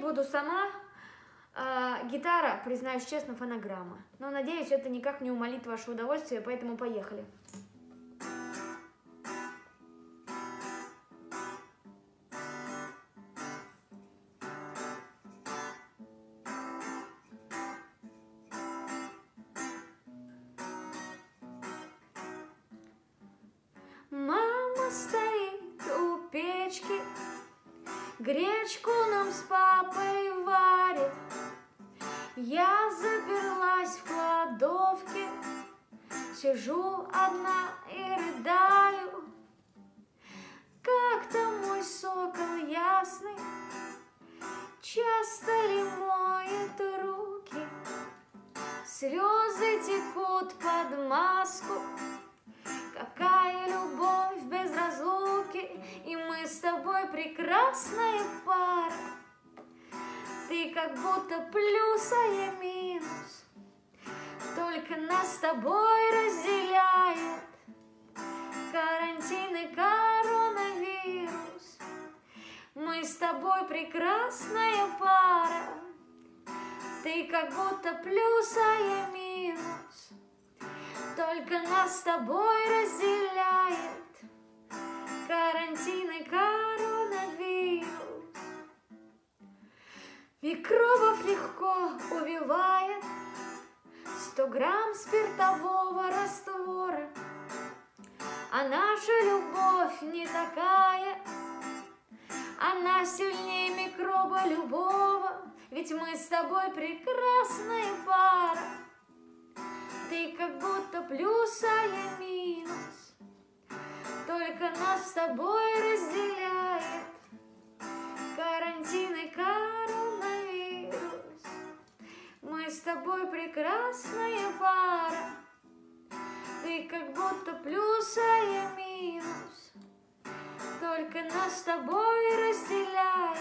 буду сама. Гитара, признаюсь честно, фонограмма. Но, надеюсь, это никак не умалит ваше удовольствие, поэтому поехали. Мама стоит у печки, гречку нам с папой варит. Я заперлась в кладовке, сижу одна и рыдаю. Как там мой сокол ясный часто ли моет руки? Слезы текут под маску. Какая любовь без разлуки, и мы с тобой прекрасная пара. Ты как будто плюс, а я минус, только нас с тобой разделяет карантин и коронавирус. Мы с тобой прекрасная пара. Ты как будто плюс, а я минус, только нас с тобой разделяет карантин и коронавирус. Микробов легко убивает 100 грамм спиртового раствора. А наша любовь не такая, она сильнее микроба любого. Ведь мы с тобой прекрасная пара. Ты как будто плюс, а я минус, только нас с тобой разделяет карантин и коронавирус. Мы с тобой прекрасная пара. Ты как будто плюс, а я минус, только нас с тобой разделяет